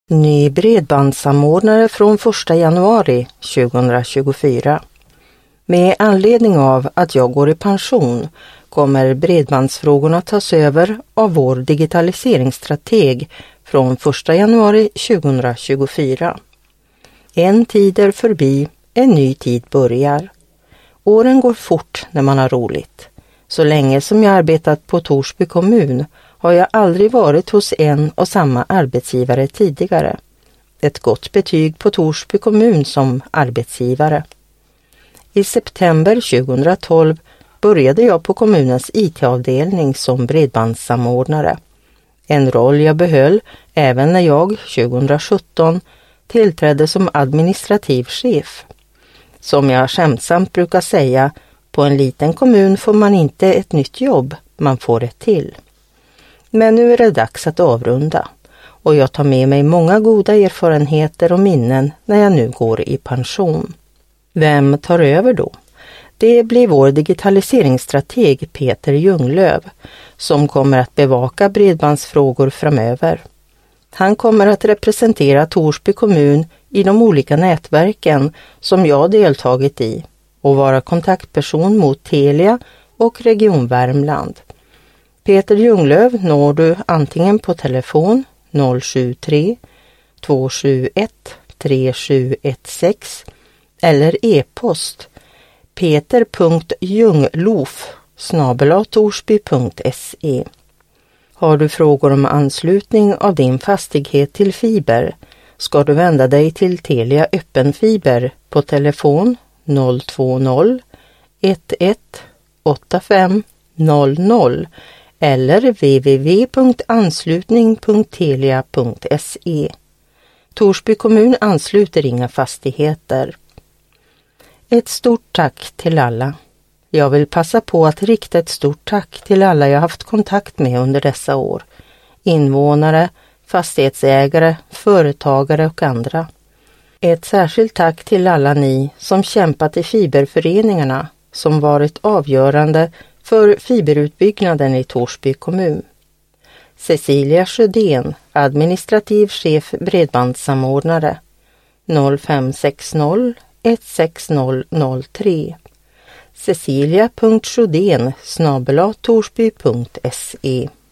Ny bredbandssamordnare från 1 januari 2024. Med anledning av att jag går i pension kommer bredbandsfrågorna tas över av vår digitaliseringsstrateg från 1 januari 2024. En tid är förbi, en ny tid börjar. Åren går fort när man har roligt. Så länge som jag arbetat på Torsby kommun har jag aldrig varit hos en och samma arbetsgivare tidigare. Ett gott betyg på Torsby kommun som arbetsgivare. I september 2012 började jag på kommunens IT-avdelning som bredbandssamordnare. En roll jag behöll även när jag 2017 tillträdde som administrativ chef. Som jag skämtsamt brukar säga, på en liten kommun får man inte ett nytt jobb, man får ett till. Men nu är det dags att avrunda och jag tar med mig många goda erfarenheter och minnen när jag nu går i pension. Vem tar över då? Det blir vår digitaliseringsstrateg Peter Ljunglöf som kommer att bevaka bredbandsfrågor framöver. Han kommer att representera Torsby kommun i de olika nätverken som jag deltagit i och vara kontaktperson mot Telia och Region Värmland. Peter Ljunglöf når du antingen på telefon 073 271 3716 eller e-post peter.ljunglof@torsby.se. Har du frågor om anslutning av din fastighet till fiber ska du vända dig till Telia Öppen Fiber på telefon 020 11 85 00 eller www.anslutning.telia.se. Torsby kommun ansluter inga fastigheter. Ett stort tack till alla. Jag vill passa på att rikta ett stort tack till alla jag haft kontakt med under dessa år. Invånare, fastighetsägare, företagare och andra. Ett särskilt tack till alla ni som kämpat i fiberföreningarna som varit avgörande för fiberutbyggnaden i Torsby kommun. Cecilia Sjödén, administrativ chef bredbandssamordnare 0560 16003 cecilia.sjödén@torsby.se